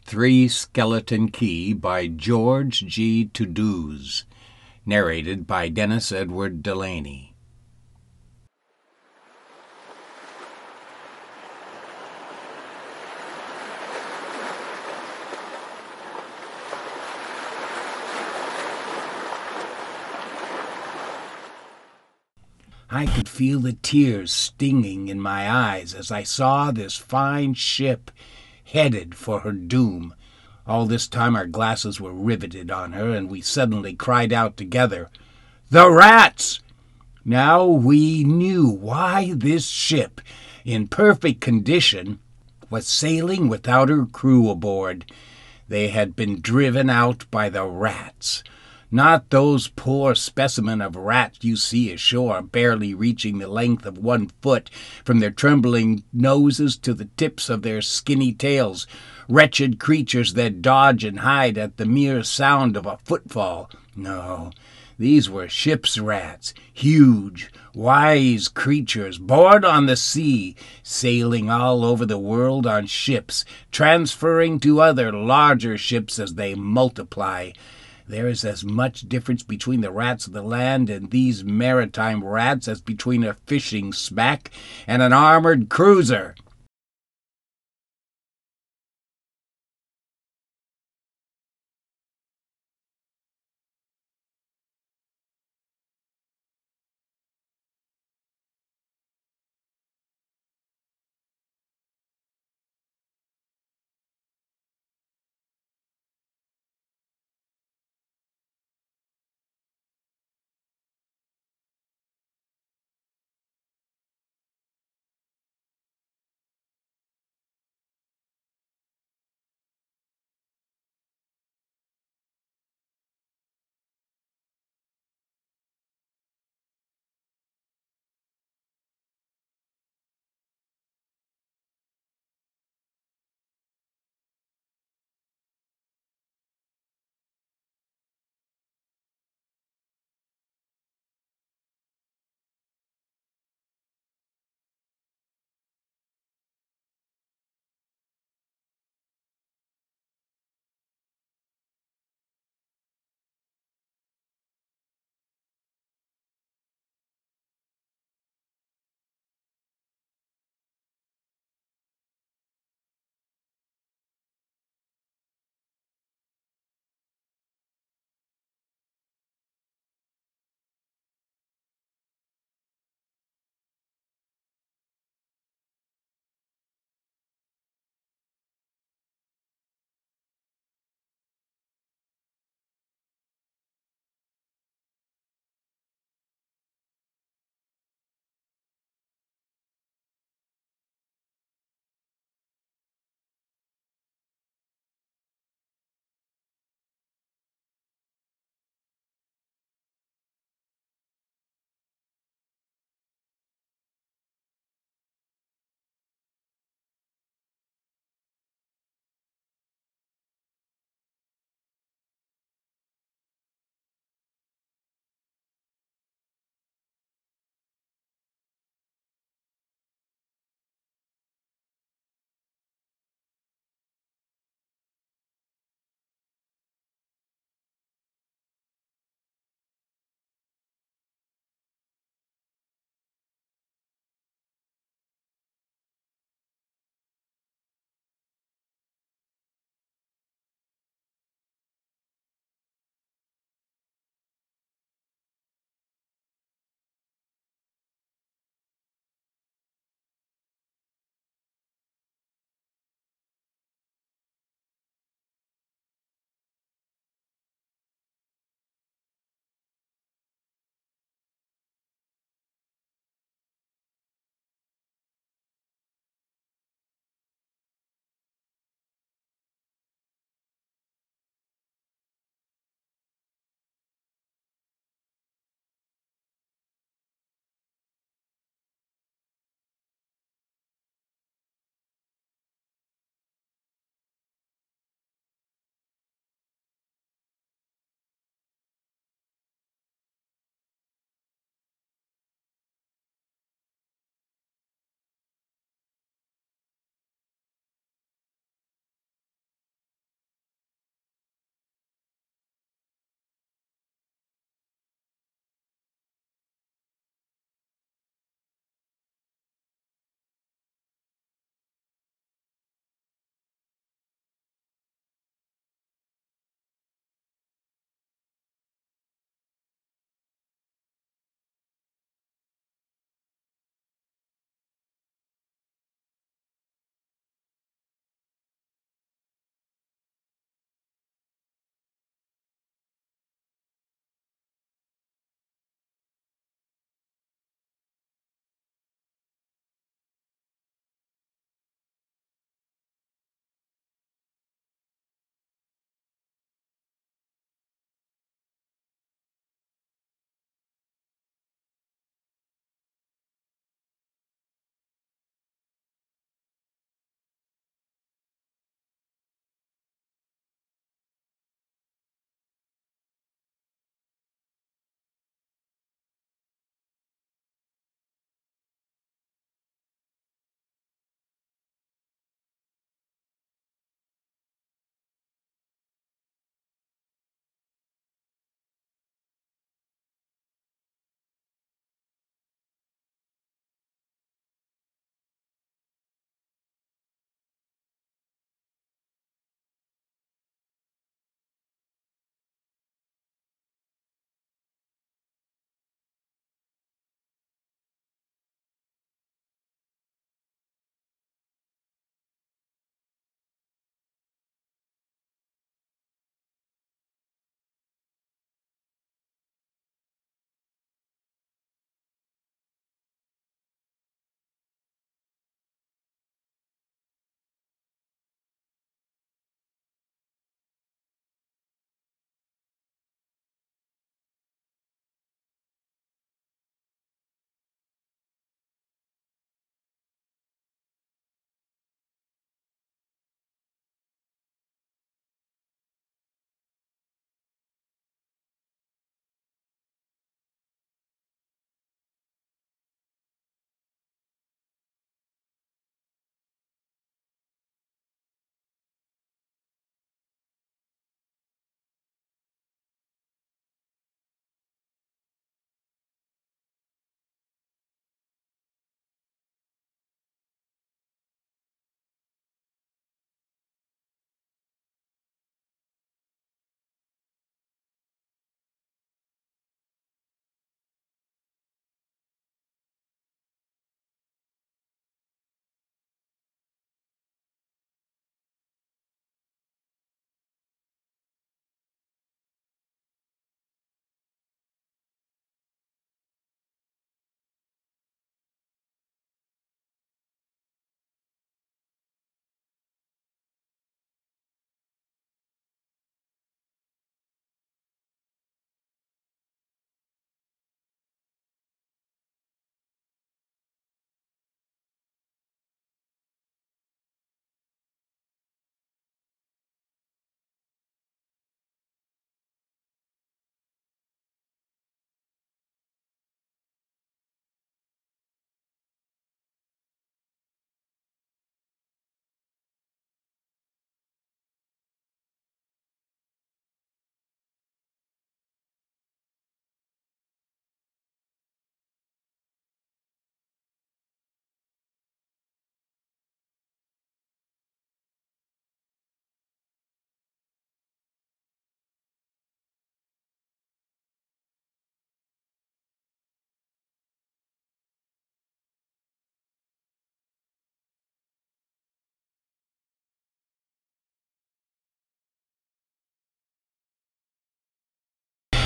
Three Skeleton Key by George G. Tuduz. Narrated by Dennis Edward Delaney. I could feel the tears stinging in my eyes as I saw this fine ship headed for her doom. All this time our glasses were riveted on her, and we suddenly cried out together, "The rats!" Now we knew why this ship, in perfect condition, was sailing without her crew aboard. They had been driven out by the rats. Not those poor specimen of rats you see ashore, barely reaching the length of 1 foot from their trembling noses to the tips of their skinny tails, wretched creatures that dodge and hide at the mere sound of a footfall. No, these were ship's rats, huge, wise creatures born on the sea, sailing all over the world on ships, transferring to other larger ships as they multiply. There is as much difference between the rats of the land and these maritime rats as between a fishing smack and an armored cruiser.